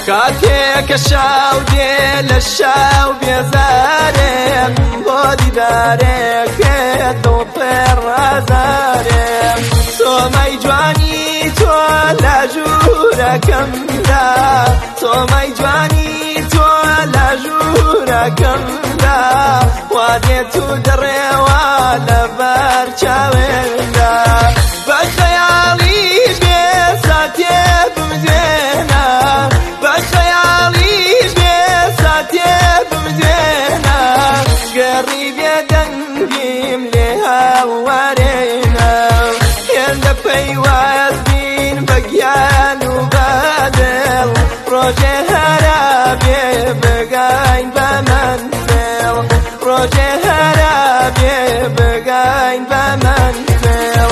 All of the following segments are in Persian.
کاتێکە شاو دێ لە شاو بێزارێم بۆ دیدارێکت دڵپێڕ ئازارێم تۆمەی جوانی تۆ لە ژوورەکەمدا تۆمەی جوانی تۆ لە ژوورەکەمدا وا دێت و دەڕێوە لەبەر چاوێندا بە خەیاڵیش بێسا تێبمدوێنە بە خەیاڵیش بێسا تێبمدوێنە گەڕی بێدەنگیم لێ هاوارێنە هێندە پەیواز بین بە گیان و بەدڵ ڕۆژێ هەرا بێ بگاین بە مەنزڵ ڕۆژێ هەرا بێ بگاین بە مەنزڵ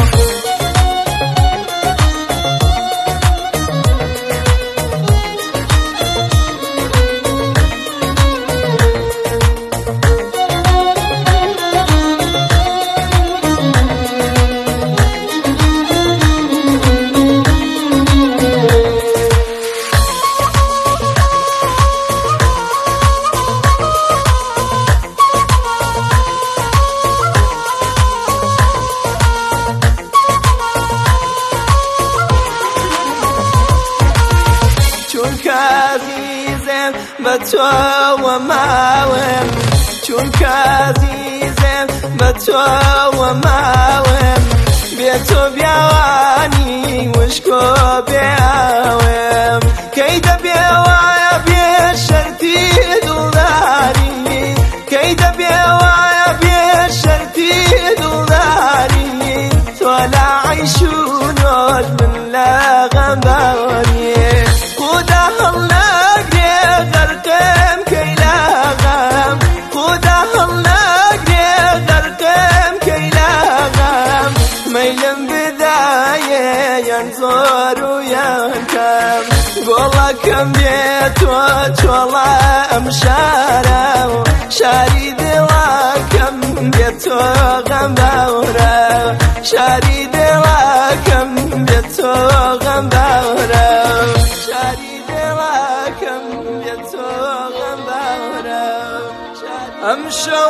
عزیزم بە تۆوە ماوم چونکە عزیزم بە تۆوە ماوم بێ تۆ بیاوانی وشکۆ بێاوم کەی دەبێ وایە بێ شەرتی دڵداری کەی دەبێ وایە بێ شەرتی دڵداری تۆ لە عەیش و نۆش من لە غەم باوەری خدا هەڵ ناگرێ غەرقم کەی لە غەم خدا هەڵ ناگرێ غەرقم کەی لە غەم مەیلم بدایێ یان زۆر و یان کەم گۆڵەکەم بێتۆ چۆڵە ئەم شارە و شاری دڵەکەم بێتۆ غەم باورە شاری دڵەکەم بێتۆ غەم باورە شاری دڵەکەم بێتۆ غەم باورە ئەم شەو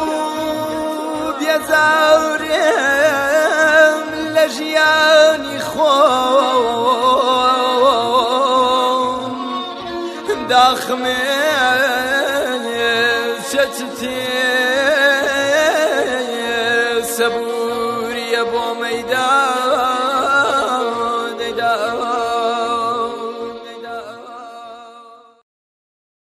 بێزارێم لە ژیانی خۆم داخمێ چەچتێ سەبوریە بۆ مەیدان